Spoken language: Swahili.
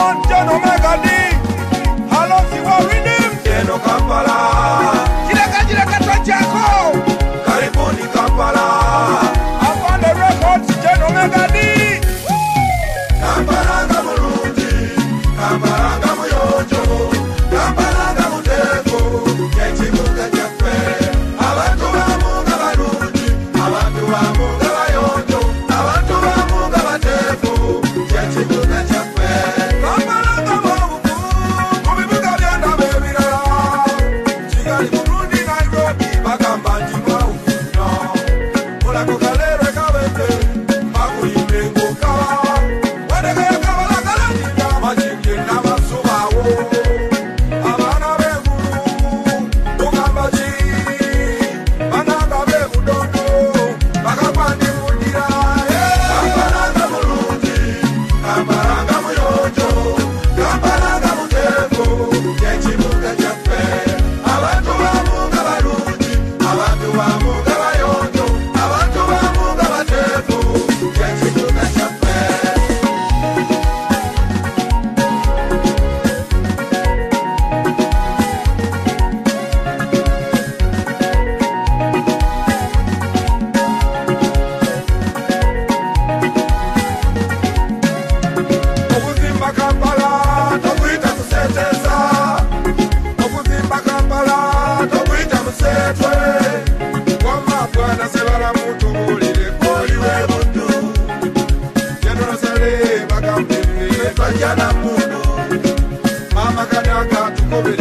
Simon John Omega D. Hello, Siwa Redeem. Jeno Kampala. Jireka Tochako. Karibuni Kampala. Upon the records, John Omega D. Kampala Gamurundi. Kampala Gamuyojo. Kampala Gamuteko. Kechibuga Jafe. Abantu Bamunga Barundi. Abantu Bamunga Bayojo. Abantu Bamunga Bateko. Kechibuga Jafe. Kampala Gamurundi. Kubibuga Byanda Bebira. Kigali Burundi Nairobi. Bagambanji Maufuno. Mula Kukalere Kabete. Makuyimbe Kukawa. Wadeke Kabala Kalajika. Majingi Namasubawo. Abana Beguru. Ukambaji. Bananga Begudondo. Bakapandi Mudira. Kampala Gamurundi. Kampala Gamuyojo. Kampala Gamuteko. Kechibuga Jafe. Abantu Bamunga Barundi. Abantu Bamunga Bayojo. Abantu Bamunga Bateko. Kechibuga Jafe. Okuzimba Kampala, tokwita kusetesa. Okuzimba Kampala, tokwita musetwe. Wama bwana sebala mutu bulire koliwe buntu. General Sale bagambire twajana mundu. Mama Kadaka tukobere